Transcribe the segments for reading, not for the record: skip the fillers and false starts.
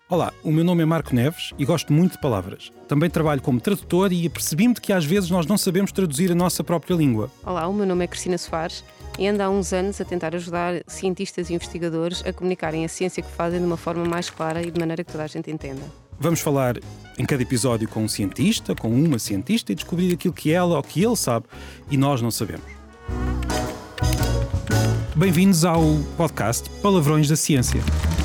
Olá, o meu nome é Marco Neves e gosto muito de palavras. Também trabalho como tradutor e apercebi-me de que às vezes nós não sabemos traduzir a nossa própria língua. Olá, o meu nome é Cristina Soares e ando há uns anos a tentar ajudar cientistas e investigadores a comunicarem a ciência que fazem de uma forma mais clara e de maneira que toda a gente entenda. Vamos falar em cada episódio com um cientista, com uma cientista e descobrir aquilo que ela ou que ele sabe e nós não sabemos. Bem-vindos ao podcast Palavrões da Ciência.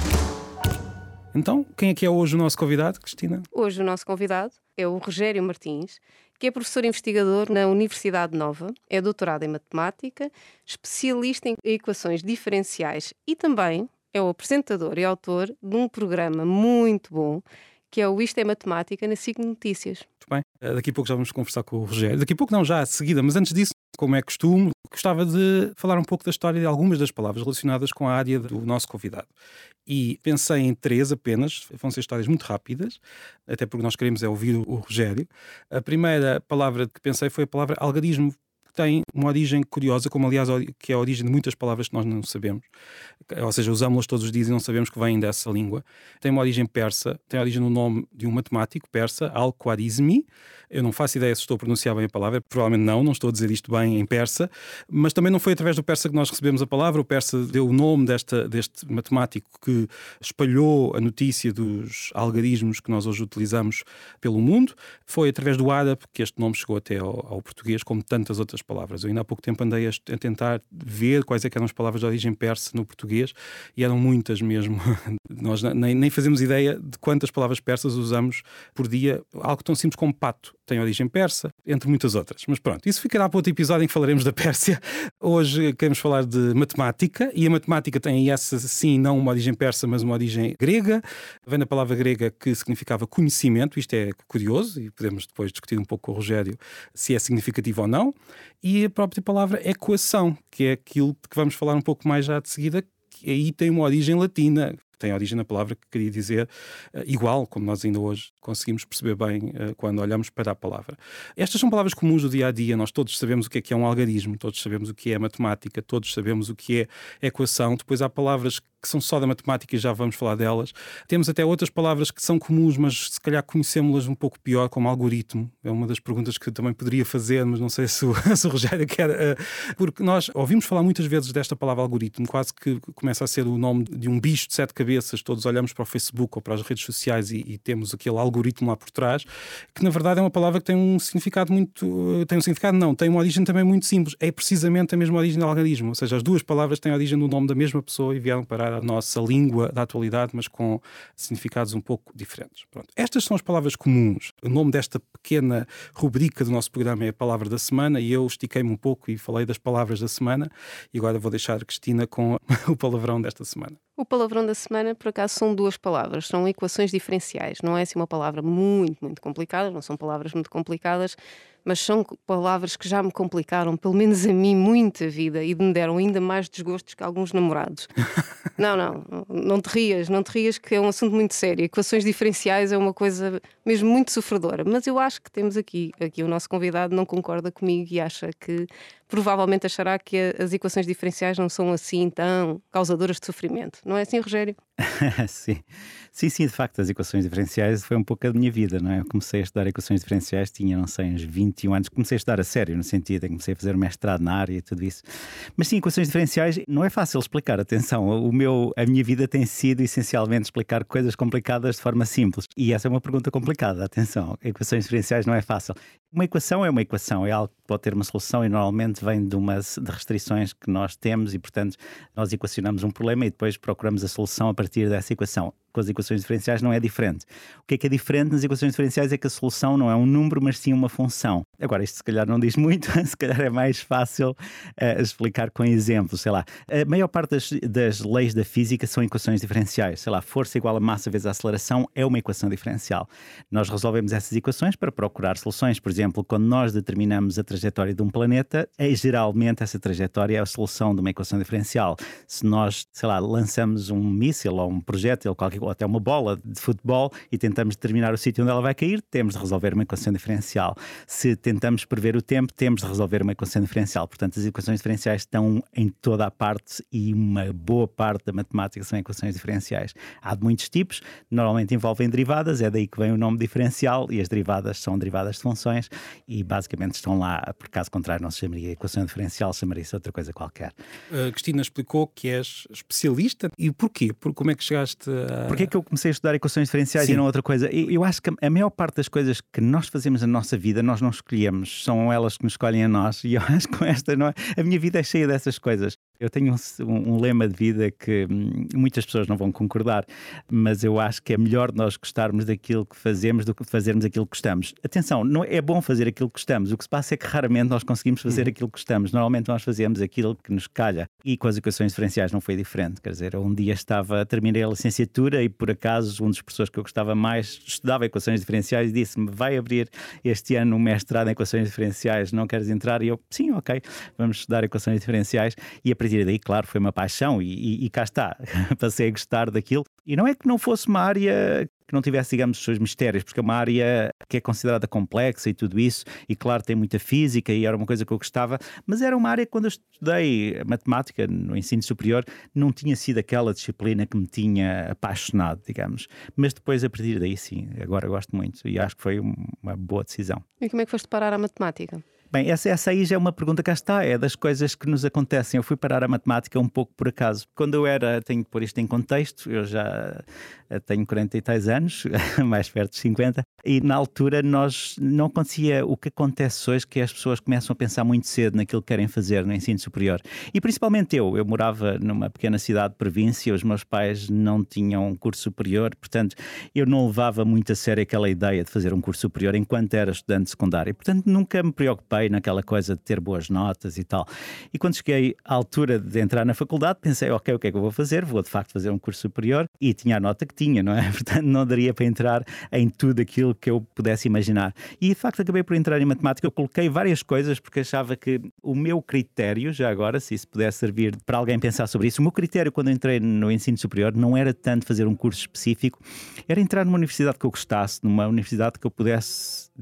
Então, quem é que é hoje o nosso convidado, Cristina? Hoje o nosso convidado é o Rogério Martins, que é professor investigador na Universidade Nova, é doutorado em matemática, especialista em equações diferenciais e também é o apresentador e autor de um programa muito bom, que é o Isto é Matemática na SIC Notícias. Muito bem. Daqui a pouco já vamos conversar com o Rogério. Daqui a pouco não, já a seguida, mas antes disso, como é costume, gostava de falar um pouco da história de algumas das palavras relacionadas com a área do nosso convidado. E pensei em 3 apenas, vão ser histórias muito rápidas, até porque nós queremos ouvir o Rogério. A primeira palavra que pensei foi a palavra algarismo, que tem uma origem curiosa, como aliás que é a origem de muitas palavras que nós não sabemos, ou seja, usámos-las todos os dias e não sabemos que vêm dessa língua. Tem uma origem persa, tem a origem no nome de um matemático persa, Al-Khwarizmi. Eu não faço ideia se estou a pronunciar bem a palavra, provavelmente não estou a dizer isto bem em persa, mas também não foi através do persa que nós recebemos a palavra. O persa deu o nome deste matemático que espalhou a notícia dos algarismos que nós hoje utilizamos pelo mundo. Foi através do árabe que este nome chegou até ao português, como tantas outras palavras. Eu ainda há pouco tempo andei a tentar ver quais é que eram as palavras de origem persa no português e eram muitas mesmo. Nós nem fazemos ideia de quantas palavras persas usamos por dia. Algo tão simples como pato tem origem persa, entre muitas outras. Mas pronto, isso ficará para outro episódio em que falaremos da Pérsia. Hoje queremos falar de matemática, e a matemática tem essa, sim, não uma origem persa, mas uma origem grega. Vem da palavra grega que significava conhecimento. Isto é curioso e podemos depois discutir um pouco com o Rogério se é significativo ou não. E a própria palavra equação, que é aquilo que vamos falar um pouco mais já de seguida, que aí tem uma origem latina. Tem a origem na palavra que queria dizer igual, como nós ainda hoje conseguimos perceber bem quando olhamos para a palavra. Estas são palavras comuns do dia a dia. Nós todos sabemos o que é um algarismo, todos sabemos o que é matemática, todos sabemos o que é equação. Depois há palavras que são só da matemática e já vamos falar delas. Temos até outras palavras que são comuns, mas se calhar conhecemos-las um pouco pior, como algoritmo. É uma das perguntas que eu também poderia fazer, mas não sei se o Rogério quer. Porque nós ouvimos falar muitas vezes desta palavra algoritmo, quase que começa a ser o nome de um bicho de 7 cabeças. Todos olhamos para o Facebook ou para as redes sociais e temos aquele algoritmo lá por trás, que na verdade é uma palavra que tem um significado muito... Tem um significado não, tem uma origem também muito simples. É precisamente a mesma origem do algarismo. Ou seja, as duas palavras têm a origem do nome da mesma pessoa e vieram parar a nossa língua da atualidade, mas com significados um pouco diferentes. Pronto. Estas são as palavras comuns. O nome desta pequena rubrica do nosso programa é a Palavra da Semana e eu estiquei-me um pouco e falei das palavras da semana e agora vou deixar a Cristina com o palavrão desta semana. O palavrão da semana, por acaso, são 2 palavras, são equações diferenciais. Não é assim uma palavra muito complicada, não são palavras muito complicadas, mas são palavras que já me complicaram, pelo menos a mim, muito a vida e me deram ainda mais desgostos que alguns namorados. Não te rias que é um assunto muito sério. Equações diferenciais é uma coisa mesmo muito sofredora, mas eu acho que temos aqui o nosso convidado não concorda comigo e acha que provavelmente achará que as equações diferenciais não são assim tão causadoras de sofrimento. Não é assim, Rogério? Sim, de facto, as equações diferenciais foi um pouco a minha vida, não é? Eu comecei a estudar equações diferenciais, tinha, não sei, uns 21 anos, comecei a estudar a sério, no sentido em que comecei a fazer mestrado na área e tudo isso. Mas sim, equações diferenciais não é fácil explicar, atenção, a minha vida tem sido essencialmente explicar coisas complicadas de forma simples. E essa é uma pergunta complicada, atenção, equações diferenciais não é fácil. Uma equação, é algo que pode ter uma solução e normalmente vem de restrições que nós temos e, portanto, nós equacionamos um problema e depois procuramos a solução a partir dessa equação. Com as equações diferenciais não é diferente. O que é diferente nas equações diferenciais é que a solução não é um número, mas sim uma função. Agora, isto se calhar não diz muito, se calhar é mais fácil explicar com exemplos. Sei lá, a maior parte das leis da física são equações diferenciais. Sei lá, força igual a massa vezes a aceleração é uma equação diferencial. Nós resolvemos essas equações para procurar soluções. Por exemplo, quando nós determinamos a trajetória de um planeta, geralmente essa trajetória é a solução de uma equação diferencial. Se nós, sei lá, lançamos um míssil ou um projétil, qualquer ou até uma bola de futebol e tentamos determinar o sítio onde ela vai cair, temos de resolver uma equação diferencial. Se tentamos prever o tempo, temos de resolver uma equação diferencial. Portanto, as equações diferenciais estão em toda a parte e uma boa parte da matemática são equações diferenciais. Há de muitos tipos, normalmente envolvem derivadas, é daí que vem o nome diferencial, e as derivadas são derivadas de funções e basicamente estão lá, por caso contrário não se chamaria equação diferencial, chamaria-se outra coisa qualquer. A Cristina explicou que és especialista, e porquê? Como é que chegaste a... Porquê é que eu comecei a estudar equações diferenciais e não outra coisa? Eu acho que a maior parte das coisas que nós fazemos na nossa vida, nós não escolhemos, são elas que nos escolhem a nós, e eu acho que com esta, não é? A minha vida é cheia dessas coisas. Eu tenho um lema de vida que muitas pessoas não vão concordar, mas eu acho que é melhor nós gostarmos daquilo que fazemos do que fazermos aquilo que gostamos. Atenção, não é bom fazer aquilo que gostamos. O que se passa é que raramente nós conseguimos fazer aquilo que gostamos. Normalmente nós fazemos aquilo que nos calha. E com as equações diferenciais não foi diferente. Quer dizer, um dia terminei a licenciatura e por acaso um dos professores que eu gostava mais estudava equações diferenciais e disse-me: vai abrir este ano um mestrado em equações diferenciais, não queres entrar? E eu, sim, ok, vamos estudar equações diferenciais. E a partir daí, claro, foi uma paixão e cá está, passei a gostar daquilo. E não é que não fosse uma área que não tivesse, digamos, os seus mistérios, porque é uma área que é considerada complexa e tudo isso, e claro, tem muita física e era uma coisa que eu gostava, mas era uma área que quando eu estudei matemática no ensino superior, não tinha sido aquela disciplina que me tinha apaixonado, digamos. Mas depois, a partir daí, sim, agora gosto muito e acho que foi uma boa decisão. E como é que foste parar à matemática? Bem, essa aí já é uma pergunta, cá está, é das coisas que nos acontecem. Eu fui parar a matemática um pouco por acaso. Quando eu tenho que pôr isto em contexto, eu já tenho 40 e tais anos, mais perto de 50, e na altura nós não acontecia o que acontece hoje, que as pessoas começam a pensar muito cedo naquilo que querem fazer no ensino superior. E principalmente eu morava numa pequena cidade de província, os meus pais não tinham um curso superior, portanto eu não levava muito a sério aquela ideia de fazer um curso superior enquanto era estudante secundário. Portanto nunca me preocupei naquela coisa de ter boas notas e tal. E quando cheguei à altura de entrar na faculdade, pensei, ok, o que é que eu vou fazer? Vou de facto fazer um curso superior, e tinha a nota que tinha, não é? Portanto não daria para entrar em tudo aquilo que eu pudesse imaginar. E de facto acabei por entrar em matemática. Eu coloquei várias coisas porque achava que o meu critério, já agora, se isso pudesse servir para alguém pensar sobre isso, o meu critério quando entrei no ensino superior não era tanto fazer um curso específico, era entrar numa universidade que eu gostasse, numa universidade que eu pudesse,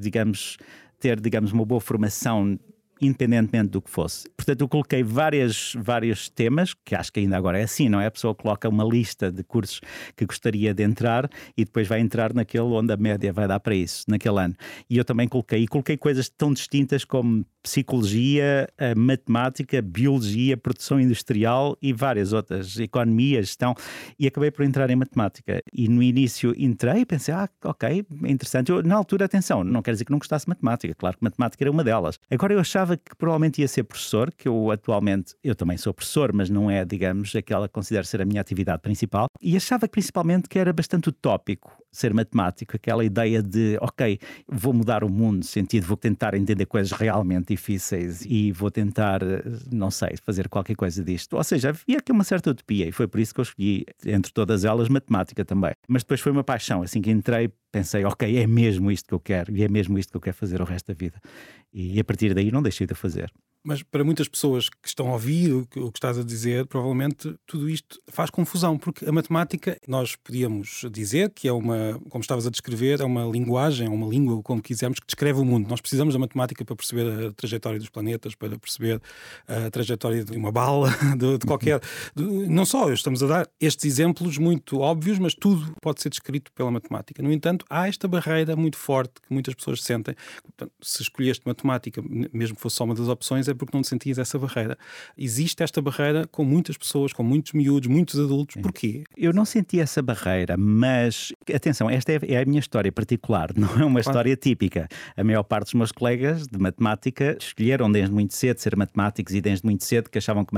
ter uma boa formação independentemente do que fosse. Portanto, eu coloquei vários temas, que acho que ainda agora é assim, não é? A pessoa coloca uma lista de cursos que gostaria de entrar e depois vai entrar naquele onde a média vai dar para isso, naquele ano. E eu também coloquei coisas tão distintas como psicologia, matemática, biologia, produção industrial e várias outras, economia, gestão, e acabei por entrar em matemática. E no início entrei e pensei, ok, interessante. Eu, na altura, atenção, não quer dizer que não gostasse de matemática, claro que matemática era uma delas. Agora eu achava que provavelmente ia ser professor, que eu também sou professor, mas não é, digamos, aquela que considero ser a minha atividade principal, e achava principalmente que era bastante utópico ser matemático, aquela ideia de, ok, vou mudar o mundo, no sentido, vou tentar entender coisas realmente difíceis e vou tentar, não sei, fazer qualquer coisa disto. Ou seja, havia aqui uma certa utopia e foi por isso que eu escolhi, entre todas elas, matemática também. Mas depois foi uma paixão, assim que entrei, pensei, ok, é mesmo isto que eu quero e é mesmo isto que eu quero fazer o resto da vida. E a partir daí não deixei de fazer. Mas para muitas pessoas que estão a ouvir o que estás a dizer, provavelmente tudo isto faz confusão, porque a matemática, nós podíamos dizer que é como estavas a descrever, é uma linguagem, é uma língua, como quisermos, que descreve o mundo. Nós precisamos da matemática para perceber a trajetória dos planetas, para perceber a trajetória de uma bala, de qualquer... Não só, estamos a dar estes exemplos muito óbvios, mas tudo pode ser descrito pela matemática. No entanto, há esta barreira muito forte que muitas pessoas sentem. Portanto, se escolheste matemática, mesmo que fosse só uma das opções, é porque não te sentias essa barreira. Existe esta barreira com muitas pessoas, com muitos miúdos, muitos adultos. Sim. Porquê? Eu não senti essa barreira, mas atenção, esta é a minha história particular, não é uma história típica. A maior parte dos meus colegas de matemática escolheram desde muito cedo ser matemáticos e desde muito cedo que achavam que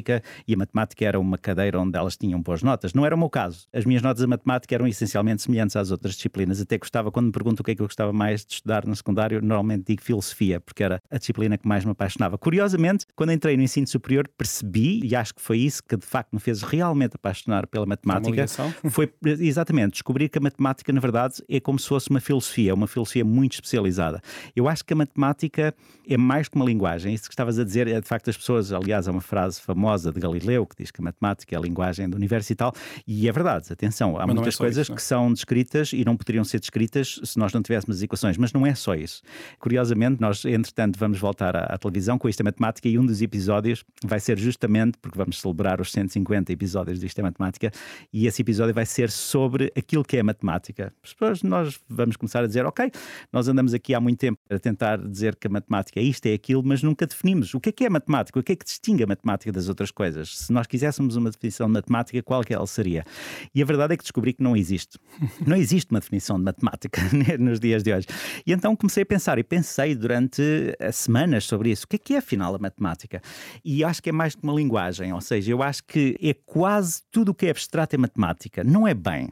a matemática era uma cadeira onde elas tinham boas notas. Não era o meu caso. As minhas notas de matemática eram essencialmente semelhantes às outras disciplinas. Até gostava, quando me perguntam o que é que eu gostava mais de estudar no secundário, normalmente digo filosofia, porque era a disciplina que mais me apaixonava. Curiosamente, quando entrei no ensino superior, percebi, e acho que foi isso que de facto me fez realmente apaixonar pela matemática, foi exatamente descobrir que a matemática, na verdade, é como se fosse uma filosofia muito especializada. Eu acho que a matemática é mais que uma linguagem. Isso que estavas a dizer é, de facto, as pessoas, aliás, há uma frase famosa de Galileu que diz que a matemática é a linguagem do universo e tal, e é verdade, atenção, há muitas coisas que são descritas e não poderiam ser descritas se nós não tivéssemos as equações, mas não é só isso. Curiosamente, nós, entretanto, vamos voltar à televisão com Isto é Matemática, e um dos episódios vai ser justamente, porque vamos celebrar os 150 episódios de Isto é Matemática, e esse episódio vai ser sobre aquilo que é matemática. Depois nós vamos começar a dizer, ok, nós andamos aqui há muito tempo a tentar dizer que a matemática é isto, é aquilo, mas nunca definimos o que é matemática, o que é que distingue a matemática das outras coisas. Se nós quiséssemos uma definição de matemática, qual que ela seria? E a verdade é que descobri que não existe. Não existe uma definição de matemática nos dias de hoje. E então comecei a pensar, e pensei durante semanas sobre isso. O que é afinal a matemática? E acho que é mais que uma linguagem, ou seja, eu acho que é quase tudo o que é abstrato é matemática. Não é bem,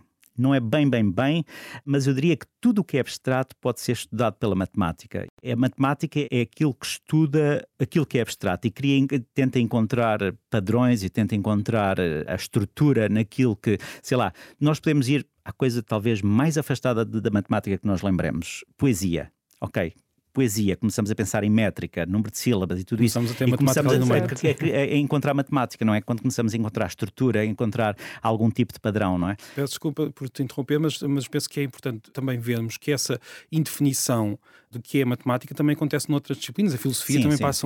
mas eu diria que tudo o que é abstrato pode ser estudado pela matemática. A matemática é aquilo que estuda aquilo que é abstrato e tenta encontrar padrões e tenta encontrar a estrutura naquilo que, sei lá, nós podemos ir à coisa talvez mais afastada da matemática que nós lembremos. Poesia, ok? Poesia, começamos a pensar em métrica, número de sílabas e tudo isso. Começamos a encontrar matemática, não é? Quando começamos a encontrar estrutura, a encontrar algum tipo de padrão, não é? Peço desculpa por te interromper, mas penso que é importante também vermos que essa indefinição do que é matemática também acontece noutras disciplinas. A filosofia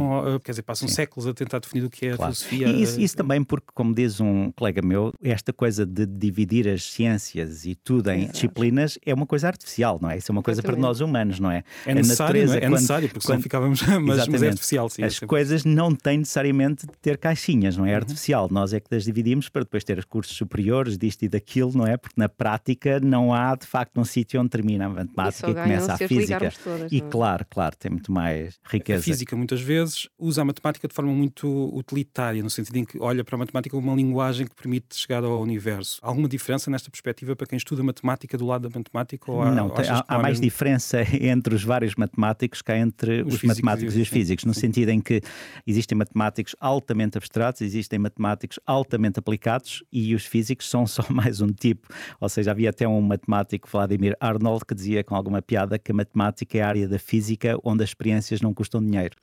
passam séculos a tentar definir o que é a filosofia. E isso também porque, como diz um colega meu, esta coisa de dividir as ciências e tudo em disciplinas é uma coisa artificial, não é? Isso é uma coisa para nós humanos, não é? É necessário, não é? É necessário, porque senão ficávamos... mas é artificial, sim. As coisas não têm necessariamente de ter caixinhas, não é? Artificial. Nós é que as dividimos para depois ter os cursos superiores disto e daquilo, não é? Porque na prática não há, de facto, um sítio onde termina a matemática e começa a física. E claro, tem muito mais riqueza. A física, muitas vezes, usa a matemática de forma muito utilitária, no sentido em que olha para a matemática como uma linguagem que permite chegar ao universo. Há alguma diferença nesta perspectiva para quem estuda matemática do lado da matemática? Ou há mais diferença entre os vários matemáticos que há entre os matemáticos e os físicos, no sentido em que existem matemáticos altamente abstratos, existem matemáticos altamente aplicados e os físicos são só mais um tipo. Ou seja, havia até um matemático, Vladimir Arnold, que dizia com alguma piada que a matemática é a área da física onde as experiências não custam dinheiro.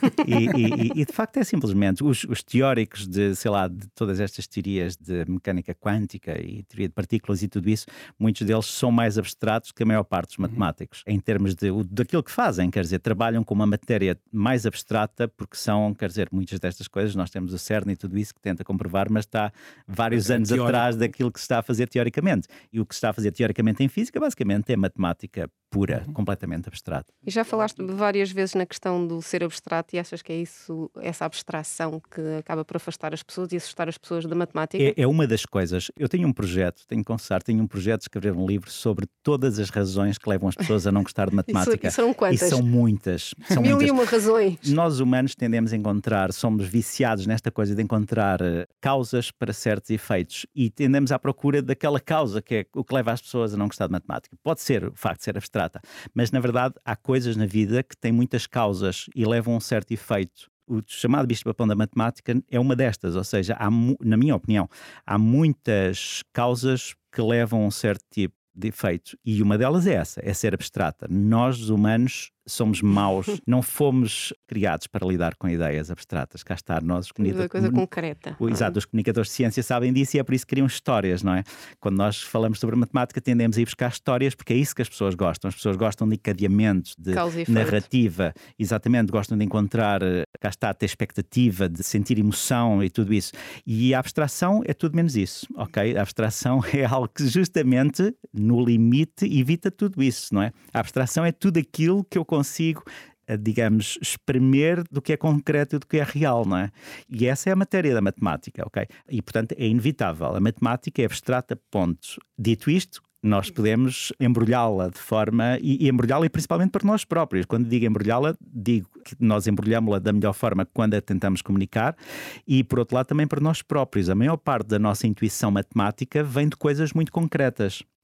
e de facto é simplesmente os teóricos de, sei lá, de todas estas teorias de mecânica quântica e teoria de partículas e tudo isso, muitos deles são mais abstratos que a maior parte dos matemáticos, em termos daquilo que fazem, quer dizer, trabalham com uma matéria mais abstrata porque são, quer dizer, muitas destas coisas, nós temos o CERN e tudo isso que tenta comprovar, mas está vários anos atrás daquilo que se está a fazer teoricamente. E o que se está a fazer teoricamente em física, basicamente, é matemática pura, completamente abstrata. E já falaste várias vezes na questão do ser abstrato e achas que é isso, essa abstração que acaba por afastar as pessoas e assustar as pessoas da matemática? É uma das coisas. Eu tenho um projeto, tenho que confessar, tenho um projeto de escrever um livro sobre todas as razões que levam as pessoas a não gostar de matemática. E são quantas? E são muitas. Mil e uma razões. Nós humanos tendemos a encontrar, somos viciados nesta coisa de encontrar causas para certos efeitos e tendemos à procura daquela causa que é o que leva as pessoas a não gostar de matemática. Pode ser o facto de ser abstrata, mas na verdade há coisas na vida que têm muitas causas e levam a um certo efeito. O chamado bicho-papão da matemática é uma destas, ou seja, na minha opinião, há muitas causas que levam a um certo tipo de efeito e uma delas é essa, é ser abstrata. Nós, os humanos, somos maus, não fomos criados para lidar com ideias abstratas. Cá está, nós... coisa concreta. Exato, os comunicadores de ciência sabem disso e é por isso que criam histórias, não é? Quando nós falamos sobre matemática, tendemos a ir buscar histórias porque é isso que as pessoas gostam. As pessoas gostam de encadeamentos, de narrativa. Exatamente, gostam de encontrar, cá está, ter expectativa, de sentir emoção e tudo isso. E a abstração é tudo menos isso, ok? A abstração é algo que justamente, no limite, evita tudo isso, não é? A abstração é tudo aquilo que eu consigo, digamos, espremer do que é concreto e do que é real, não é? E essa é a matéria da matemática, ok? E, portanto, é inevitável. A matemática é abstrata, ponto. Dito isto, nós podemos embrulhá-la de forma... E embrulhá-la principalmente para nós próprios. Quando digo embrulhá-la, digo que nós embrulhamos-la da melhor forma quando a tentamos comunicar e, por outro lado, também para nós próprios. A maior parte da nossa intuição matemática vem de coisas muito concretas. Tenho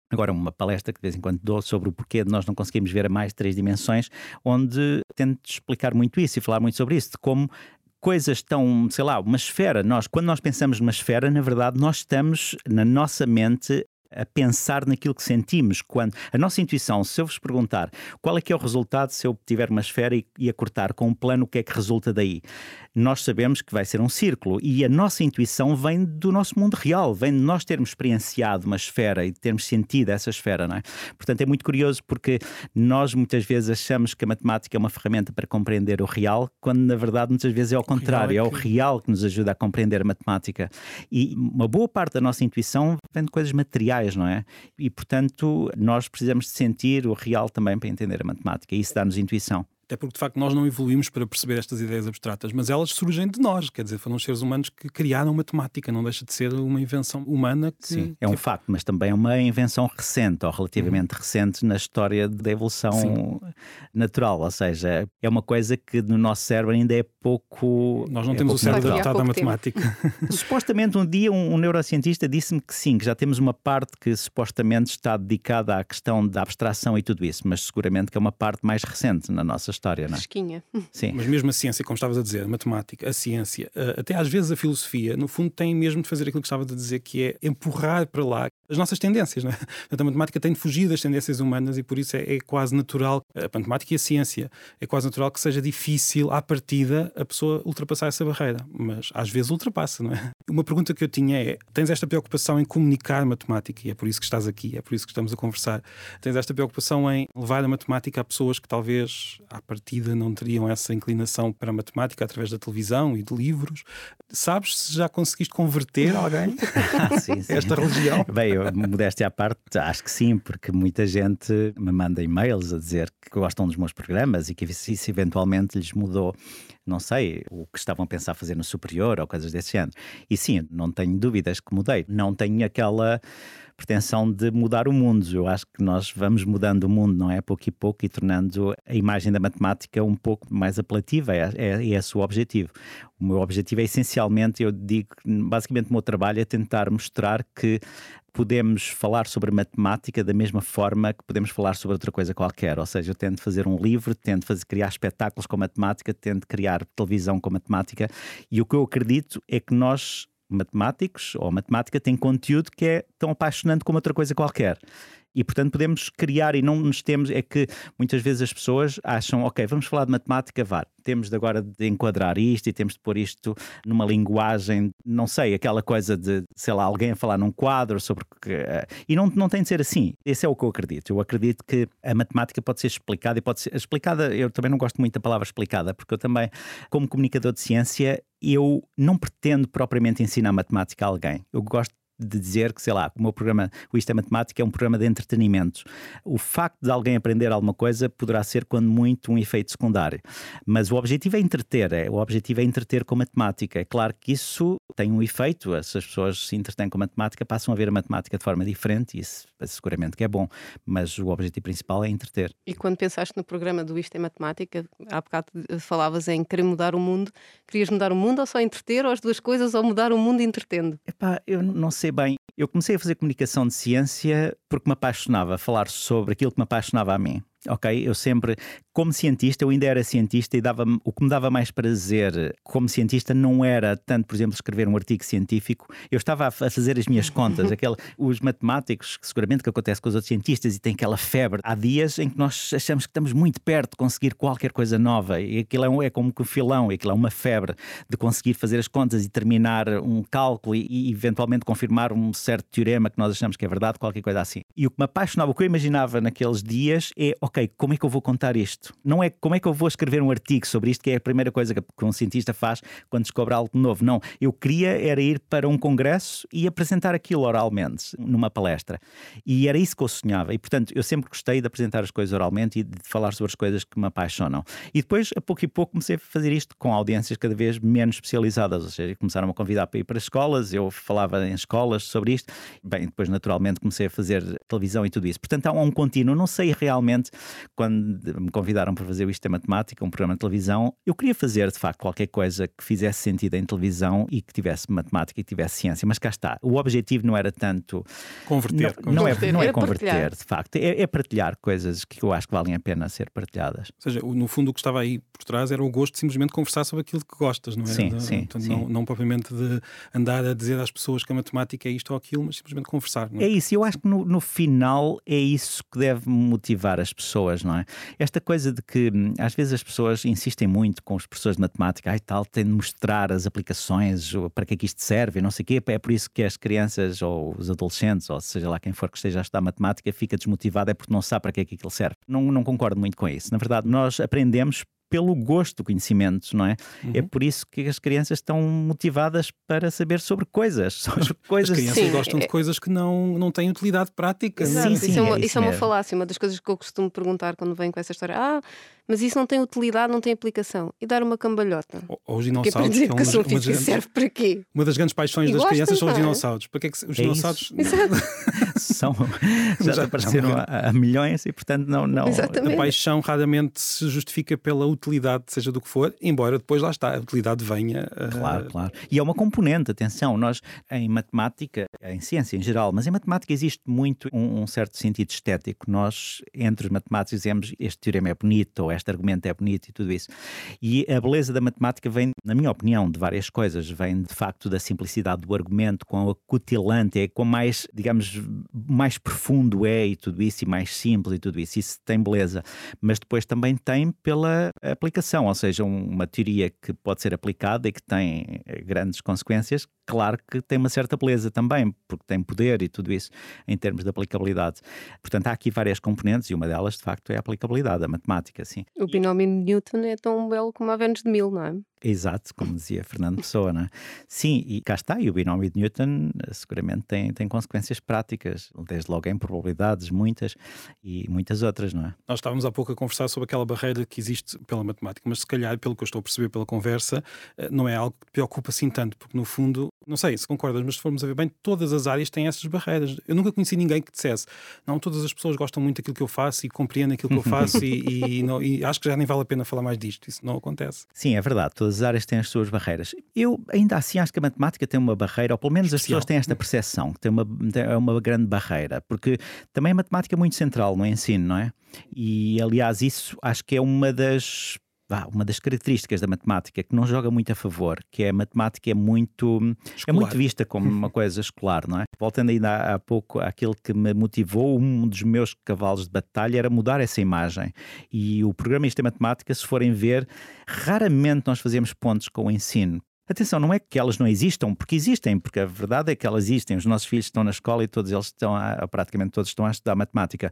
Agora, uma palestra que de vez em quando dou sobre o porquê de nós não conseguimos ver a mais de 3 dimensões, onde tento explicar muito isso e falar muito sobre isso, de como coisas tão, sei lá, uma esfera. Quando nós pensamos numa esfera, na verdade, nós estamos na nossa mente a pensar naquilo que sentimos. Quando a nossa intuição, se eu vos perguntar qual é que é o resultado se eu tiver uma esfera e a cortar com um plano, o que é que resulta daí? Nós sabemos que vai ser um círculo e a nossa intuição vem do nosso mundo real, vem de nós termos experienciado uma esfera e termos sentido essa esfera, não é? Portanto, é muito curioso porque nós muitas vezes achamos que a matemática é uma ferramenta para compreender o real, quando na verdade muitas vezes é ao contrário, é o real que nos ajuda a compreender a matemática. E uma boa parte da nossa intuição vem de coisas materiais, não é? E portanto, nós precisamos de sentir o real também para entender a matemática e isso dá-nos intuição. Até porque, de facto, nós não evoluímos para perceber estas ideias abstratas, mas elas surgem de nós. Quer dizer, foram os seres humanos que criaram matemática. Não deixa de ser uma invenção humana que... Sim, é um facto, mas também é uma invenção recente, ou relativamente recente, na história da evolução natural. Ou seja, é uma coisa que no nosso cérebro ainda é pouco... Nós não temos o cérebro adaptado à matemática. Supostamente, um dia, um neurocientista disse-me que sim, que já temos uma parte que supostamente está dedicada à questão da abstração e tudo isso, mas seguramente que é uma parte mais recente na nossa história, não é? Fresquinha. Sim. Mas mesmo a ciência, como estavas a dizer, a matemática, a ciência, até às vezes a filosofia, no fundo tem mesmo de fazer aquilo que estavas a dizer, que é empurrar para lá as nossas tendências, não é? A matemática tem de fugir das tendências humanas e por isso é quase natural, a matemática e a ciência, é quase natural que seja difícil, à partida, a pessoa ultrapassar essa barreira. Mas às vezes ultrapassa, não é? Uma pergunta que eu tinha é, tens esta preocupação em comunicar matemática, e é por isso que estás aqui, é por isso que estamos a conversar, tens esta preocupação em levar a matemática a pessoas que talvez, à partida, não teriam essa inclinação para a matemática através da televisão e de livros. Sabes se já conseguiste converter alguém sim. esta religião? Bem, eu, modéstia à parte, acho que sim, porque muita gente me manda e-mails a dizer que gostam dos meus programas e que isso eventualmente lhes mudou, não sei, o que estavam a pensar fazer no superior ou coisas desse género. E sim, não tenho dúvidas que mudei. Não tenho aquela pretensão de mudar o mundo. Eu acho que nós vamos mudando o mundo, não é? Pouco e pouco, e tornando a imagem da matemática um pouco mais apelativa. É esse o objetivo. O meu objetivo é essencialmente, eu digo, basicamente o meu trabalho é tentar mostrar que podemos falar sobre matemática da mesma forma que podemos falar sobre outra coisa qualquer. Ou seja, eu tento fazer um livro, tento criar espetáculos com matemática, tento criar televisão com matemática, e o que eu acredito é que nós, matemáticos ou matemática, tem conteúdo que é tão apaixonante como outra coisa qualquer. E, portanto, podemos criar e não nos temos... É que muitas vezes as pessoas acham, ok, vamos falar de matemática, temos de agora de enquadrar isto e temos de pôr isto numa linguagem, não sei, aquela coisa de, sei lá, alguém a falar num quadro sobre... E não tem de ser assim. Esse é o que eu acredito. Eu acredito que a matemática pode ser explicada e pode ser... Explicada, eu também não gosto muito da palavra explicada, porque eu também, como comunicador de ciência, eu não pretendo propriamente ensinar matemática a alguém. Eu gosto de dizer que, sei lá, o meu programa, o Isto é Matemática, é um programa de entretenimento. O facto de alguém aprender alguma coisa poderá ser, quando muito, um efeito secundário. Mas o objetivo é entreter, o objetivo é entreter com matemática. É claro que isso tem um efeito, se as pessoas se entretêm com matemática, passam a ver a matemática de forma diferente, e isso seguramente que é bom, mas o objetivo principal é entreter. E quando pensaste no programa do Isto é Matemática, há bocado falavas em querer mudar o mundo, querias mudar o mundo ou só entreter, ou as duas coisas, ou mudar o mundo entretendo? Epá, eu não sei bem. Eu comecei a fazer comunicação de ciência porque me apaixonava a falar sobre aquilo que me apaixonava a mim. Ok? Eu sempre, como cientista, eu ainda era cientista e o que me dava mais prazer como cientista não era tanto, por exemplo, escrever um artigo científico. Eu estava a fazer as minhas contas. Os matemáticos, que seguramente que acontece com os outros cientistas, e tem aquela febre. Há dias em que nós achamos que estamos muito perto de conseguir qualquer coisa nova, e aquilo é como que um filão, e aquilo é uma febre de conseguir fazer as contas e terminar um cálculo e eventualmente confirmar um certo teorema que nós achamos que é verdade, qualquer coisa assim. E o que me apaixonava, o que eu imaginava naqueles dias é, ok, como é que eu vou contar isto? Não é como é que eu vou escrever um artigo sobre isto, que é a primeira coisa que um cientista faz quando descobre algo novo. Não, eu queria era ir para um congresso e apresentar aquilo oralmente, numa palestra. E era isso que eu sonhava. E, portanto, eu sempre gostei de apresentar as coisas oralmente e de falar sobre as coisas que me apaixonam. E depois, a pouco e pouco, comecei a fazer isto com audiências cada vez menos especializadas. Ou seja, começaram a convidar para ir para escolas, eu falava em escolas sobre isto. Bem, depois, naturalmente, comecei a fazer televisão e tudo isso. Portanto, há um contínuo. Não sei realmente quando me convidaram para fazer Isto é Matemática, um programa de televisão, eu queria fazer, de facto, qualquer coisa que fizesse sentido em televisão e que tivesse matemática e que tivesse ciência. Mas cá está. O objetivo não era tanto... Converter. Não é converter, partilhar. de facto. É partilhar coisas que eu acho que valem a pena ser partilhadas. Ou seja, no fundo o que estava aí por trás era o gosto de simplesmente conversar sobre aquilo que gostas, não é? Sim. Portanto, não propriamente de andar a dizer às pessoas que a matemática é isto ou aquilo, mas simplesmente conversar. Não é? É isso, eu acho que no final é isso que deve motivar as pessoas, não é? Esta coisa de que às vezes as pessoas insistem muito com os professores de matemática, tem de mostrar as aplicações, para que é que isto serve, e não sei o quê. É por isso que as crianças ou os adolescentes, ou seja lá quem for que esteja a estudar matemática, fica desmotivado, é porque não sabe para que é que aquilo serve. Não concordo muito com isso. Na verdade, nós aprendemos pelo gosto do conhecimento, não é? É por isso que as crianças estão motivadas para saber sobre coisas. As crianças gostam de coisas que não têm utilidade prática. Exato. Sim, Isso é uma falácia. Uma das coisas que eu costumo perguntar quando venho com essa história: mas isso não tem utilidade, não tem aplicação. E dar uma cambalhota. Ou os Porque para dinossauros. dizer educação física serve para quê? Uma das grandes paixões das crianças são os dinossauros. Para que é que os dinossauros... Já apareceram há milhões e, portanto, não... Exatamente. A paixão raramente se justifica pela utilidade, seja do que for, embora depois lá está, a utilidade venha... Claro. E é uma componente, atenção, nós em matemática, em ciência em geral, mas em matemática existe muito um certo sentido estético. Nós, entre os matemáticos, dizemos este teorema é bonito, ou este argumento é bonito e tudo isso. E a beleza da matemática vem, na minha opinião, de várias coisas. Vem, de facto, da simplicidade do argumento, com a cutilante, com mais, digamos, mais profundo e tudo isso, e mais simples e tudo isso. Isso tem beleza. Mas depois também tem pela aplicação, ou seja, uma teoria que pode ser aplicada e que tem grandes consequências, claro que tem uma certa beleza também, porque tem poder e tudo isso em termos de aplicabilidade. Portanto, há aqui várias componentes e uma delas, de facto, é a aplicabilidade, a matemática, sim. O binómio de Newton é tão belo como a Vênus de Milo, não é? Exato, como dizia Fernando Pessoa, não é? Sim, e cá está, e o binómio de Newton seguramente tem consequências práticas, desde logo em probabilidades, muitas e muitas outras, não é? Nós estávamos há pouco a conversar sobre aquela barreira que existe pela matemática, mas se calhar, pelo que eu estou a perceber pela conversa, não é algo que te preocupa assim tanto, porque no fundo, não sei se concordas, mas se formos a ver bem, todas as áreas têm essas barreiras. Eu nunca conheci ninguém que dissesse, não, todas as pessoas gostam muito daquilo que eu faço e compreendem aquilo que eu faço e acho que já nem vale a pena falar mais disto, isso não acontece. Sim, é verdade, todas as áreas têm as suas barreiras. Eu ainda assim acho que a matemática tem uma barreira, ou pelo menos as pessoas têm esta percepção, que é uma grande barreira, porque também a matemática é muito central no ensino, não é? E aliás isso acho que é uma das características da matemática que não joga muito a favor, que é a matemática é muito vista como uma coisa escolar, não é? Voltando ainda há pouco àquilo que me motivou, um dos meus cavalos de batalha era mudar essa imagem. E o programa Isto é Matemática, se forem ver, raramente nós fazemos pontos com o ensino. Atenção, não é que elas não existam, porque existem, porque a verdade é que elas existem. Os nossos filhos estão na escola e todos eles praticamente todos estão a estudar matemática.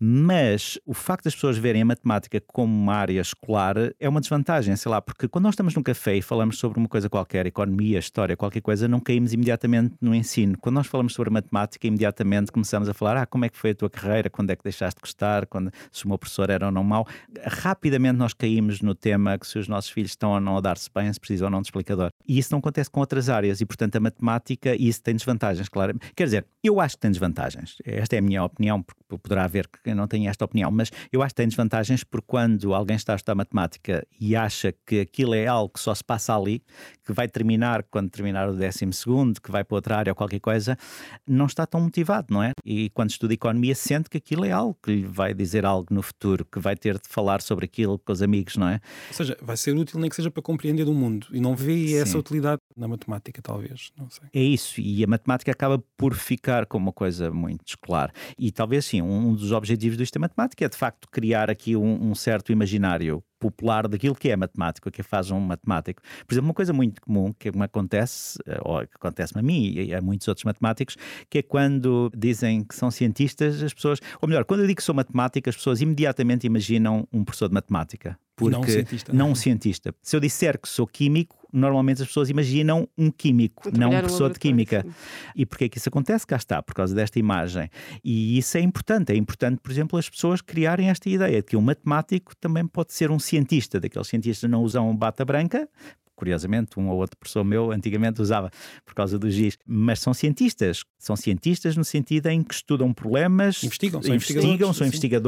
Mas o facto das pessoas verem a matemática como uma área escolar é uma desvantagem, sei lá, porque quando nós estamos num café e falamos sobre uma coisa qualquer, economia, história, qualquer coisa, não caímos imediatamente no ensino. Quando nós falamos sobre matemática, imediatamente começamos a falar, como é que foi a tua carreira, quando é que deixaste de gostar, se o meu professor era ou não mau. Rapidamente nós caímos no tema que se os nossos filhos estão ou não a dar-se bem, se precisam ou não de explicador. E isso não acontece com outras áreas e, portanto, a matemática, isso tem desvantagens, claro. Quer dizer, eu acho que tem desvantagens. Esta é a minha opinião, porque poderá haver que eu não tenha esta opinião, mas eu acho que tem desvantagens porque quando alguém está a estudar matemática e acha que aquilo é algo que só se passa ali, que vai terminar quando terminar o 12º, que vai para outra área ou qualquer coisa, não está tão motivado, não é? E quando estuda economia sente que aquilo é algo que lhe vai dizer algo no futuro, que vai ter de falar sobre aquilo com os amigos, não é? Ou seja, vai ser útil nem que seja para compreender o mundo e não vê essa utilidade na matemática, talvez, não sei. É isso, e a matemática acaba por ficar como uma coisa muito escolar. E talvez sim, um dos objetivos do Isto é Matemática é de facto criar aqui um certo imaginário popular daquilo que é matemático, que faz um matemático. Por exemplo, uma coisa muito comum que me acontece, ou que acontece-me a mim e a muitos outros matemáticos, que é quando dizem que são cientistas, as pessoas, ou melhor, quando eu digo que sou matemático, as pessoas imediatamente imaginam um professor de matemática. Porque não um cientista. Se eu disser que sou químico, normalmente as pessoas imaginam um químico, não um professor de química. Sim. E porquê é que isso acontece? Cá está, por causa desta imagem. E isso é importante. É importante, por exemplo, as pessoas criarem esta ideia de que um matemático também pode ser um cientista. Daqueles cientistas que não usam bata branca. Curiosamente, um ou outro professor meu antigamente usava por causa do giz, mas são cientistas. São cientistas no sentido em que estudam problemas, investigam, são investigadores,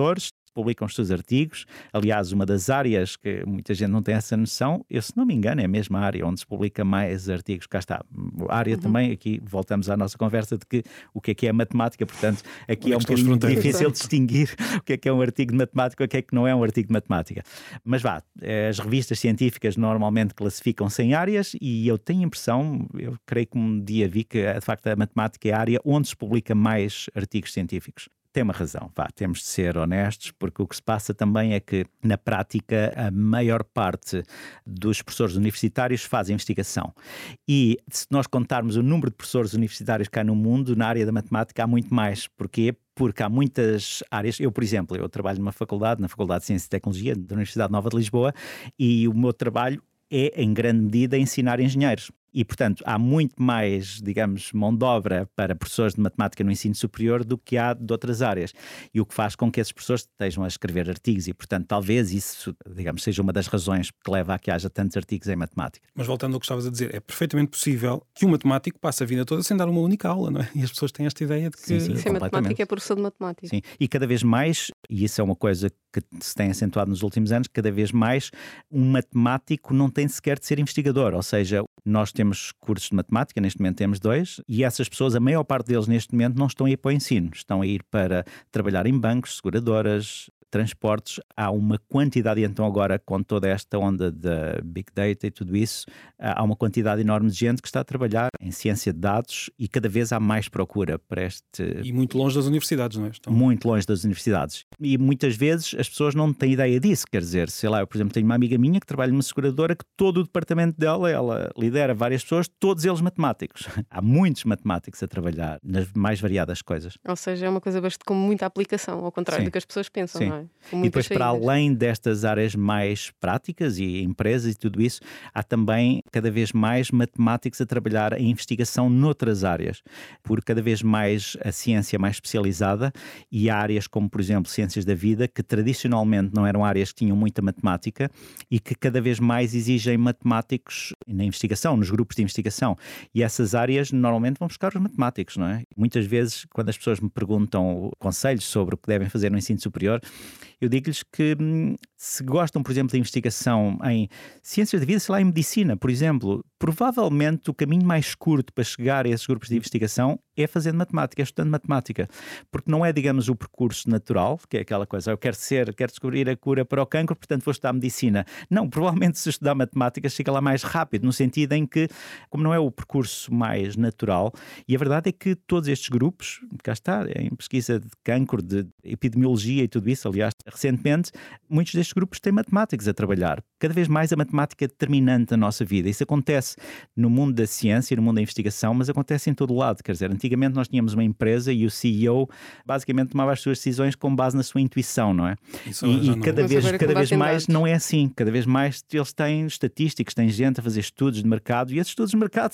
publicam os seus artigos. Aliás, uma das áreas que muita gente não tem essa noção, eu, se não me engano, é a mesma área onde se publica mais artigos. Cá está. A área também, aqui voltamos à nossa conversa de que o que é a matemática, portanto, aqui é um bocadinho difícil distinguir o que é um artigo de matemática e o que é que não é um artigo de matemática. Mas vá, as revistas científicas normalmente classificam-se em áreas e eu tenho a impressão, eu creio que um dia vi que, de facto, a matemática é a área onde se publica mais artigos científicos. Tem uma razão, temos de ser honestos, porque o que se passa também é que, na prática, a maior parte dos professores universitários faz investigação. E se nós contarmos o número de professores universitários que há no mundo, na área da matemática há muito mais. Porquê? Porque há muitas áreas. Eu, por exemplo, eu trabalho numa faculdade, na Faculdade de Ciência e Tecnologia da Universidade Nova de Lisboa, e o meu trabalho é, em grande medida, ensinar engenheiros. E, portanto, há muito mais, digamos, mão de obra para professores de matemática no ensino superior do que há de outras áreas. E o que faz com que esses professores estejam a escrever artigos e, portanto, talvez isso, digamos, seja uma das razões que leva a que haja tantos artigos em matemática. Mas voltando ao que estavas a dizer, é perfeitamente possível que um matemático passe a vida toda sem dar uma única aula, não é? E as pessoas têm esta ideia de que... Sim, matemática é professor de matemática. Sim, e cada vez mais, e isso é uma coisa que se tem acentuado nos últimos anos, cada vez mais um matemático não tem sequer de ser investigador, ou seja, nós temos cursos de matemática, neste momento temos 2, e essas pessoas, a maior parte deles neste momento não estão a ir para o ensino, estão a ir para trabalhar em bancos, seguradoras, transportes. Há uma quantidade, então agora com toda esta onda da Big Data e tudo isso, há uma quantidade enorme de gente que está a trabalhar em ciência de dados e cada vez há mais procura para este... E muito longe das universidades, não é? Muito longe das universidades. E muitas vezes as pessoas não têm ideia disso, quer dizer, sei lá, eu por exemplo tenho uma amiga minha que trabalha numa seguradora que todo o departamento dela, ela lidera várias pessoas, todos eles matemáticos. Há muitos matemáticos a trabalhar nas mais variadas coisas. Ou seja, é uma coisa bastante com muita aplicação, ao contrário do que as pessoas pensam, não é? E depois, para além destas áreas mais práticas e empresas e tudo isso, há também cada vez mais matemáticos a trabalhar em investigação noutras áreas, por cada vez mais a ciência mais especializada e há áreas como, por exemplo, ciências da vida, que tradicionalmente não eram áreas que tinham muita matemática e que cada vez mais exigem matemáticos na investigação, nos grupos de investigação. E essas áreas normalmente vão buscar os matemáticos, não é? Muitas vezes, quando as pessoas me perguntam conselhos sobre o que devem fazer no ensino superior, eu digo-lhes que se gostam, por exemplo, de investigação em ciências da vida, sei lá, em medicina, por exemplo, provavelmente o caminho mais curto para chegar a esses grupos de investigação é fazendo matemática, é estudando matemática, porque não é, digamos, o percurso natural, que é aquela coisa, eu quero descobrir a cura para o cancro, portanto vou estudar medicina. Não, provavelmente se estudar matemática chega lá mais rápido, no sentido em que, como não é o percurso mais natural, e a verdade é que todos estes grupos, cá está, em pesquisa de cancro, de epidemiologia e tudo isso, aliás, recentemente, muitos destes grupos têm matemáticos a trabalhar. Cada vez mais a matemática é determinante na nossa vida. Isso acontece no mundo da ciência, no mundo da investigação, mas acontece em todo o lado. Quer dizer, antigamente nós tínhamos uma empresa e o CEO basicamente tomava as suas decisões com base na sua intuição, não é? E cada vez mais não é assim. Cada vez mais eles têm estatísticos, têm gente a fazer estudos de mercado e esses estudos de mercado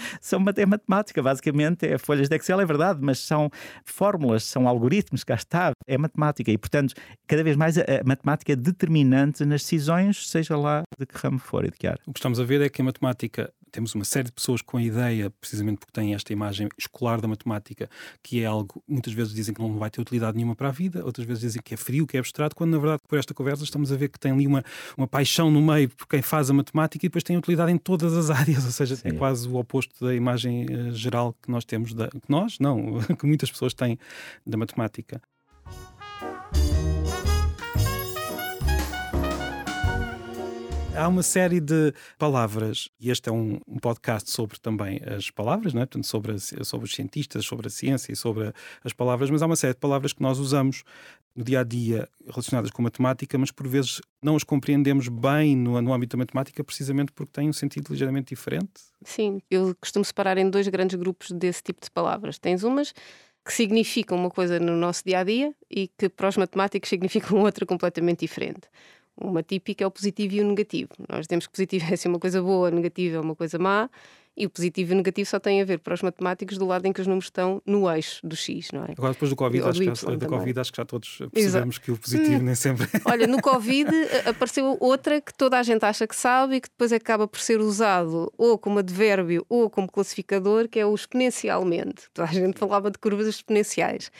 é matemática, basicamente. É folhas de Excel, é verdade, mas são fórmulas, são algoritmos, cá está, é matemática. E, portanto, cada vez mais a matemática é determinante nas decisões, seja lá de que ramo for e de que área. O que estamos a ver é que a matemática, temos uma série de pessoas com a ideia, precisamente porque têm esta imagem escolar da matemática, que é algo, muitas vezes dizem que não vai ter utilidade nenhuma para a vida, outras vezes dizem que é frio, que é abstrato, quando na verdade por esta conversa estamos a ver que tem ali uma paixão no meio por quem faz a matemática e depois tem utilidade em todas as áreas, ou seja, é quase o oposto da imagem geral que nós temos, que muitas pessoas têm da matemática. Há uma série de palavras, e este é um podcast sobre também as palavras, não é? Portanto, sobre os cientistas, sobre a ciência e sobre as palavras, mas há uma série de palavras que nós usamos no dia-a-dia relacionadas com matemática, mas por vezes não as compreendemos bem no âmbito da matemática, precisamente porque têm um sentido ligeiramente diferente. Sim, eu costumo separar em 2 grandes grupos desse tipo de palavras. Tens umas que significam uma coisa no nosso dia-a-dia e que para os matemáticos significam outra completamente diferente. Uma típica é o positivo e o negativo. Nós dizemos que positivo é assim uma coisa boa, negativo é uma coisa má, e o positivo e o negativo só têm a ver para os matemáticos do lado em que os números estão no eixo do X, não é? Agora depois do Covid, acho que já todos percebemos que o positivo nem sempre... Olha, no Covid apareceu outra que toda a gente acha que sabe e que depois acaba por ser usado ou como advérbio ou como classificador, que é o exponencialmente. Toda a gente falava de curvas exponenciais.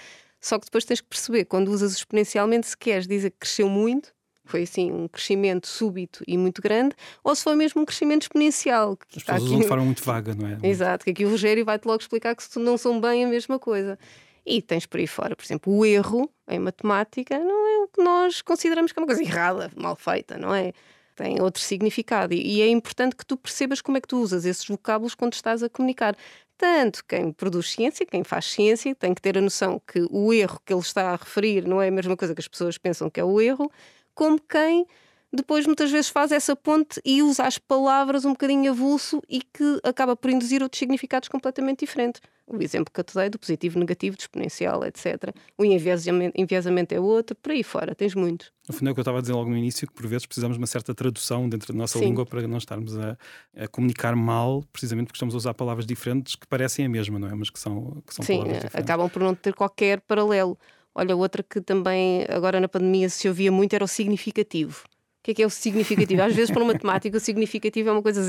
Só que depois tens que perceber, quando usas exponencialmente, se queres dizer que cresceu muito, foi assim um crescimento súbito e muito grande, ou se foi mesmo um crescimento exponencial. As pessoas usam de forma muito vaga, não é? Exato, que aqui o Rogério vai-te logo explicar que não são bem a mesma coisa. E tens por aí fora, por exemplo, o erro em matemática não é o que nós consideramos que é uma coisa errada, mal feita, não é? Tem outro significado e é importante que tu percebas como é que tu usas esses vocábulos quando estás a comunicar. Tanto quem produz ciência, quem faz ciência, tem que ter a noção que o erro que ele está a referir não é a mesma coisa que as pessoas pensam que é o erro, como quem depois muitas vezes faz essa ponte e usa as palavras um bocadinho avulso e que acaba por induzir outros significados completamente diferentes. O exemplo que eu te dei do positivo, negativo, do exponencial, etc. O enviesamento é outro, por aí fora, tens muito. No fundo é o que eu estava a dizer logo no início, que por vezes precisamos de uma certa tradução dentro da nossa língua para não estarmos a comunicar mal, precisamente porque estamos a usar palavras diferentes que parecem a mesma, não é? Mas que são palavras diferentes. Acabam por não ter qualquer paralelo. Olha, outra que também agora na pandemia se ouvia muito era o significativo. O que é o significativo? Às vezes, para uma matemática, o significativo é uma coisa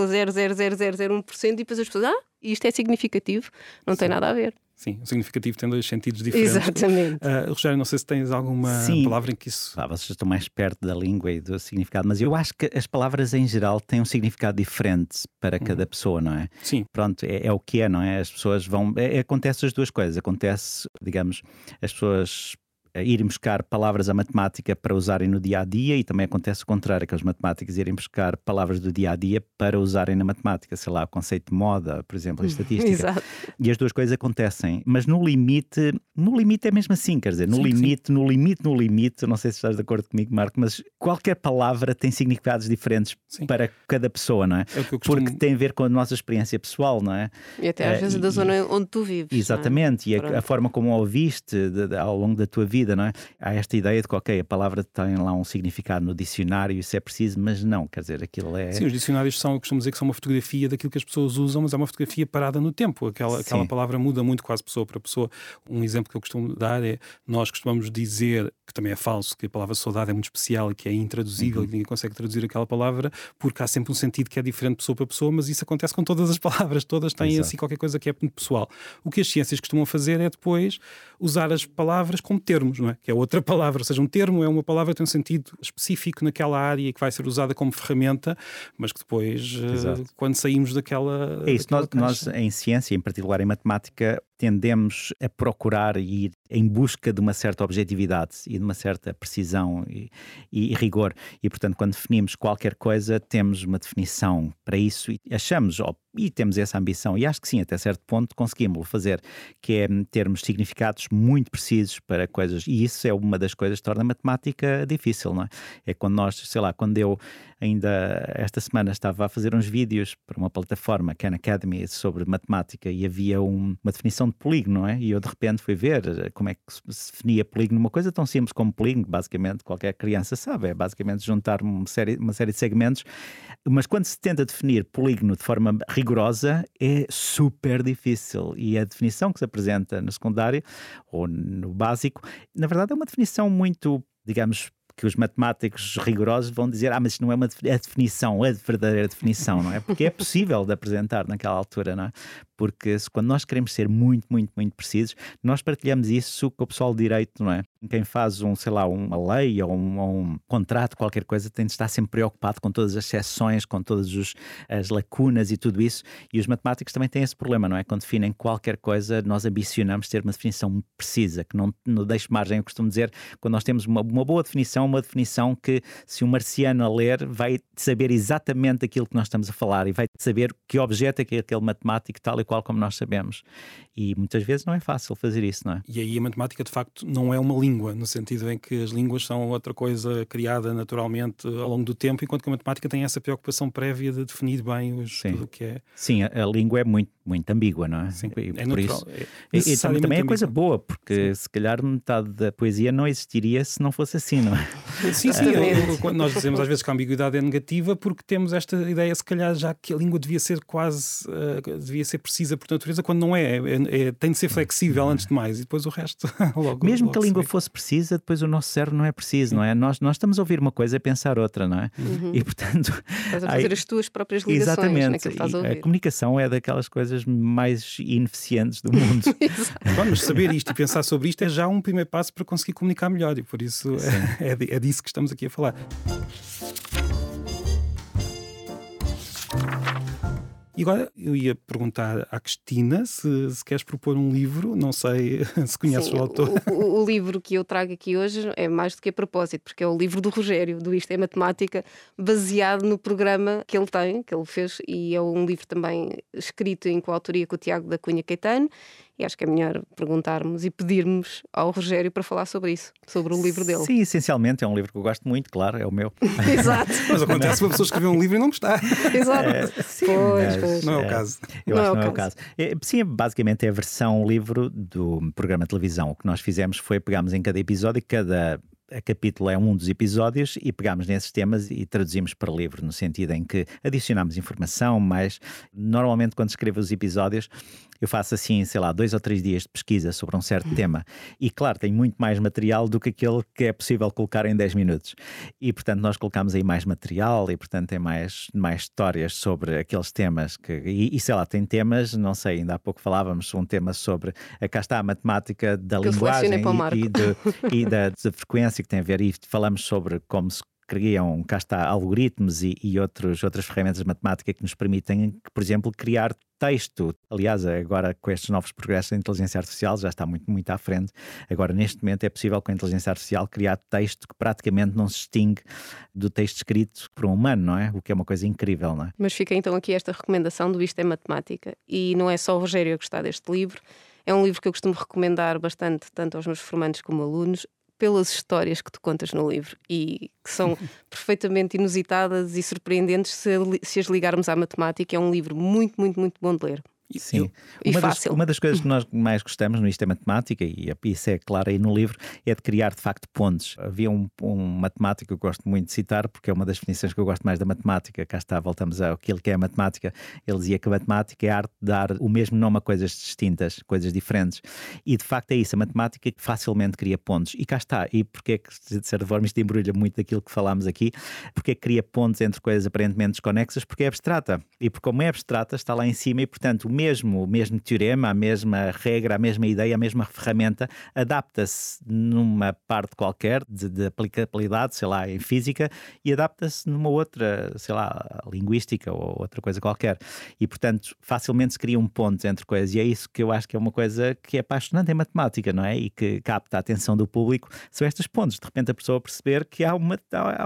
0,00001% e depois as pessoas, isto é significativo, não tem nada a ver. Sim, o significativo tem 2 sentidos diferentes. Exatamente. Rogério, não sei se tens alguma palavra em que isso... Vocês estão mais perto da língua e do significado, mas eu acho que as palavras em geral têm um significado diferente para cada pessoa, não é? Sim. Pronto, é o que é, não é? As pessoas vão... acontece as duas coisas. Acontece, digamos, as pessoas irem buscar palavras à matemática para usarem no dia-a-dia e também acontece o contrário, que os matemáticos irem buscar palavras do dia-a-dia para usarem na matemática, sei lá, o conceito de moda, por exemplo, a estatística. Exato. E as duas coisas acontecem, mas no limite é mesmo assim, quer dizer, no limite, não sei se estás de acordo comigo, Marco, mas qualquer palavra tem significados diferentes para cada pessoa, não é? É o que eu costumo... Porque tem a ver com a nossa experiência pessoal, não é? E até às vezes da zona onde tu vives. Exatamente, e a forma como a ouviste ao longo da tua vida, não é? Há esta ideia de que, ok, a palavra tem lá um significado no dicionário, isso é preciso, mas não, quer dizer, aquilo é... Sim, os dicionários eu costumo dizer que são uma fotografia daquilo que as pessoas usam, mas é uma fotografia parada no tempo. Aquela palavra muda muito quase pessoa para pessoa. Um exemplo que eu costumo dar é, nós costumamos dizer, que também é falso, que a palavra saudade é muito especial e que é intraduzível, e que ninguém consegue traduzir aquela palavra, porque há sempre um sentido que é diferente de pessoa para pessoa, mas isso acontece com todas as palavras, todas têm assim qualquer coisa que é muito pessoal. O que as ciências costumam fazer é depois usar as palavras como termos, não é? Que é outra palavra, ou seja, um termo é uma palavra que tem um sentido específico naquela área e que vai ser usada como ferramenta, mas que depois, quando saímos daquela... É isso, nós em ciência, em particular em matemática, tendemos a procurar e ir em busca de uma certa objetividade e de uma certa precisão e rigor. E, portanto, quando definimos qualquer coisa, temos uma definição para isso e achamos, e temos essa ambição, e acho que sim, até certo ponto conseguimos fazer, que é termos significados muito precisos para coisas, e isso é uma das coisas que torna a matemática difícil, não é? É quando nós, sei lá, quando eu ainda esta semana estava a fazer uns vídeos para uma plataforma, Khan Academy, sobre matemática, e havia uma definição de polígono, não é? E eu de repente fui ver como é que se definia polígono, uma coisa tão simples como polígono, basicamente qualquer criança sabe, é basicamente juntar uma série de segmentos, mas quando se tenta definir polígono de forma rigorosa é super difícil, e a definição que se apresenta no secundário ou no básico, na verdade é uma definição muito, digamos, que os matemáticos rigorosos vão dizer, mas isto não é a definição, a verdadeira definição, não é? Porque é possível de apresentar naquela altura, não é? Porque quando nós queremos ser muito, muito, muito precisos, nós partilhamos isso com o pessoal de direito, não é? Quem faz uma lei ou um contrato, qualquer coisa, tem de estar sempre preocupado com todas as exceções, com todas as lacunas e tudo isso, e os matemáticos também têm esse problema, não é? Quando definem qualquer coisa, nós ambicionamos ter uma definição precisa, que não deixe margem. Eu costumo dizer, quando nós temos uma boa definição, uma definição que, se um marciano a ler, vai saber exatamente aquilo que nós estamos a falar e vai saber que objeto é que é aquele matemático, tal e qual como nós sabemos. E muitas vezes não é fácil fazer isso, não é? E aí a matemática, de facto, não é uma língua, no sentido em que as línguas são outra coisa criada naturalmente ao longo do tempo, enquanto que a matemática tem essa preocupação prévia de definir bem tudo o que é. Sim, a língua é muito, muito ambígua, não é? Sim, é natural. E também é coisa boa, porque se calhar metade da poesia não existiria se não fosse assim, não é? Sim. Quando nós dizemos às vezes que a ambiguidade é negativa, porque temos esta ideia, se calhar, já que a língua devia ser devia ser precisa por natureza, quando não é. Tem de ser flexível antes de mais, e depois o resto logo. Mesmo que a língua fosse precisa, depois o nosso cérebro não é preciso, não é? Nós estamos a ouvir uma coisa e a pensar outra, não é? E portanto... Estás a fazer as tuas próprias ligações. Exatamente. Naquilo que estás a ouvir. A comunicação é daquelas coisas coisas mais ineficientes do mundo. Bom, mas saber isto e pensar sobre isto é já um primeiro passo para conseguir comunicar melhor e por isso é disso que estamos aqui a falar. E agora eu ia perguntar à Cristina se queres propor um livro, não sei se conheces Sim, o autor. O livro que eu trago aqui hoje é mais do que a propósito, porque é o livro do Rogério, do Isto é Matemática, baseado no programa que ele tem, que ele fez, e é um livro também escrito em coautoria com o Tiago da Cunha Caetano, e acho que é melhor perguntarmos e pedirmos ao Rogério para falar sobre isso, sobre o livro dele. Sim, essencialmente é um livro que eu gosto muito, claro, é o meu. Exato. Mas acontece uma pessoa escrever um livro e não gostar. Exato. Sim, Pois. Não é o caso. Eu acho que não é o caso. Sim, basicamente é a versão livro do programa de televisão. O que nós fizemos foi pegámos em cada episódio e cada capítulo é um dos episódios e pegámos nesses temas e traduzimos para livro, no sentido em que adicionámos informação, mas normalmente quando escrevo os episódios eu faço assim, sei lá, 2 ou 3 dias de pesquisa sobre um certo tema e claro, tem muito mais material do que aquele que é possível colocar em 10 minutos e portanto nós colocamos aí mais material e portanto tem mais histórias sobre aqueles temas e sei lá, tem temas, não sei, ainda há pouco falávamos um tema sobre, cá está a matemática da linguagem e da frequência que tem a ver, e falamos sobre como se criam, cá está, algoritmos e outras ferramentas de matemática que nos permitem, por exemplo, criar texto. Aliás, agora com estes novos progressos da inteligência artificial já está muito, muito à frente. Agora, neste momento, é possível com a inteligência artificial criar texto que praticamente não se distingue do texto escrito por um humano, não é? O que é uma coisa incrível, não é? Mas fica então aqui esta recomendação do Isto é Matemática. E não é só o Rogério a gostar deste livro, é um livro que eu costumo recomendar bastante, tanto aos meus formandos como alunos, pelas histórias que tu contas no livro e que são perfeitamente inusitadas e surpreendentes se as ligarmos à matemática. É um livro muito, muito, muito bom de ler. Sim, fácil. Uma das coisas que nós mais gostamos no Isto é Matemática, e isso é claro aí no livro, é de criar de facto pontes. Havia um matemático que eu gosto muito de citar, porque é uma das definições que eu gosto mais da matemática. Cá está, voltamos àquilo que é a matemática. Ele dizia que a matemática é a arte de dar o mesmo nome a coisas distintas, coisas diferentes. E de facto é isso, a matemática facilmente cria pontes. E cá está, e porque é que, de certa forma, isto embrulha muito daquilo que falámos aqui, porque é que cria pontes entre coisas aparentemente desconexas, porque é abstrata. E porque como é abstrata, está lá em cima e, portanto, o mesmo teorema, a mesma regra, a mesma ideia, a mesma ferramenta, adapta-se numa parte qualquer de aplicabilidade, sei lá, em física, e adapta-se numa outra, sei lá, linguística ou outra coisa qualquer. E, portanto, facilmente se criam pontos entre coisas, e é isso que eu acho que é uma coisa que é apaixonante em matemática, não é? E que capta a atenção do público, são estes pontos. De repente a pessoa perceber que há uma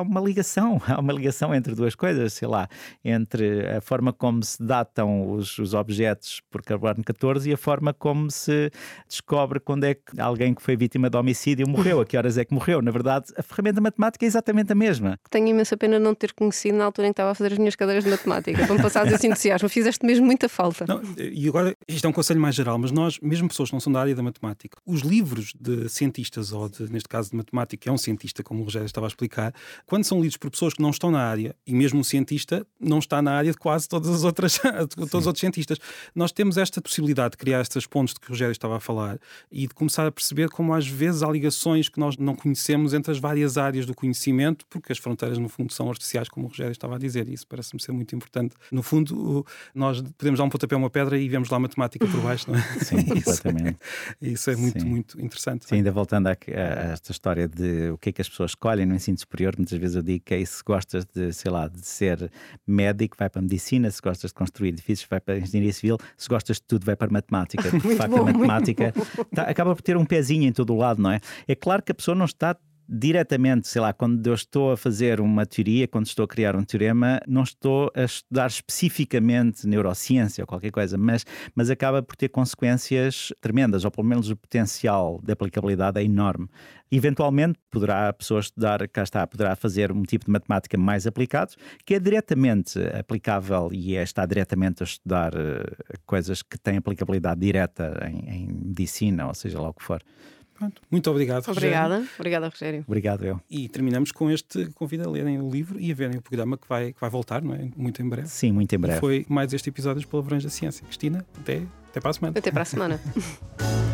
ligação entre duas coisas, sei lá, entre a forma como se datam os objetos por carbono 14 e a forma como se descobre quando é que alguém que foi vítima de homicídio morreu, a que horas é que morreu. Na verdade, a ferramenta matemática é exatamente a mesma. Tenho imensa pena não ter conhecido na altura em que estava a fazer as minhas cadeiras de matemática. Para me passares esse entusiasmo, fizeste mesmo muita falta. Não, e agora, isto é um conselho mais geral, mas nós, mesmo pessoas que não são da área da matemática, os livros de cientistas, ou neste caso de matemática, é um cientista, como o Rogério estava a explicar, quando são lidos por pessoas que não estão na área, e mesmo um cientista não está na área de quase todos os outros cientistas, nós temos esta possibilidade de criar estas pontes de que o Rogério estava a falar e de começar a perceber como às vezes há ligações que nós não conhecemos entre as várias áreas do conhecimento, porque as fronteiras no fundo são artificiais, como o Rogério estava a dizer, e isso parece-me ser muito importante. No fundo, nós podemos dar um pontapé a uma pedra e vemos lá a matemática por baixo, não é? Sim, exatamente. Isso é muito, muito interessante. Sim, ainda voltando a esta história de o que é que as pessoas escolhem no ensino superior, muitas vezes eu digo que é isso, se gostas de, sei lá, de ser médico, vai para a medicina, se gostas de construir edifícios, vai para a engenharia civil, se gostas de tudo, vai para a matemática. De facto, a matemática acaba por ter um pezinho em todo o lado, não é? É claro que a pessoa não está diretamente, sei lá, quando eu estou a fazer uma teoria, quando estou a criar um teorema, não estou a estudar especificamente neurociência ou qualquer coisa, mas acaba por ter consequências tremendas, ou pelo menos o potencial de aplicabilidade é enorme. Eventualmente poderá a pessoa estudar, cá está, poderá fazer um tipo de matemática mais aplicado, que é diretamente aplicável e está diretamente a estudar coisas que têm aplicabilidade direta em medicina, ou seja lá o que for. Pronto. Muito obrigado, Rogério. Obrigada, Rogério. Obrigado, eu. E terminamos com este convite a lerem o livro e a verem o programa que vai voltar, não é? Muito em breve. Sim, muito em breve. E foi mais este episódio dos Palavrões da Ciência. Cristina, até para a semana. Até para a semana.